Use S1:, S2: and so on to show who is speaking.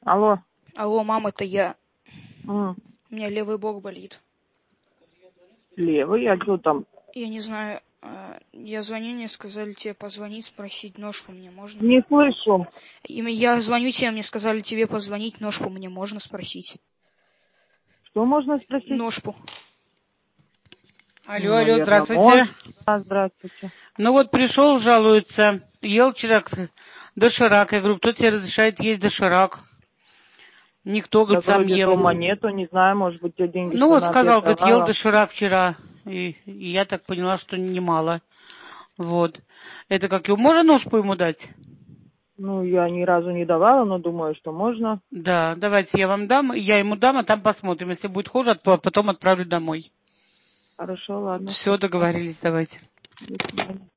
S1: Алло.
S2: Алло, мам, это я.
S1: М.
S2: У меня левый бок болит.
S1: Левый? А что там?
S2: Я не знаю. Я звоню, мне сказали тебе позвонить, спросить, ножку мне можно?
S1: Не слышу.
S2: Я звоню тебе, мне сказали тебе позвонить, ножку мне можно спросить?
S1: Что можно спросить?
S2: Ножку.
S3: Алло,
S1: Ну,
S3: алло,
S1: наверное,
S3: здравствуйте.
S1: можно. А, здравствуйте.
S3: Ну вот пришел, жалуется. Ел вчера доширак. Я говорю, кто тебе разрешает есть доширак? Никто,
S1: Да
S3: говорит, сам
S1: вроде дома
S3: ем.
S1: нету, не знаю, может быть, тебе деньги
S3: Ну
S1: что
S3: вот
S1: на обед
S3: сказал, говорит, ел
S1: давала.
S3: доширак вчера. И я так поняла, что немало. Вот. Это как его, можно ножку ему дать?
S1: Ну, я ни разу не давала, но думаю, что можно.
S3: Да, давайте я вам дам, я ему дам, а там посмотрим. Если будет хуже, потом отправлю домой.
S1: Хорошо, ладно.
S3: Все, договорились, давайте.
S1: До свидания.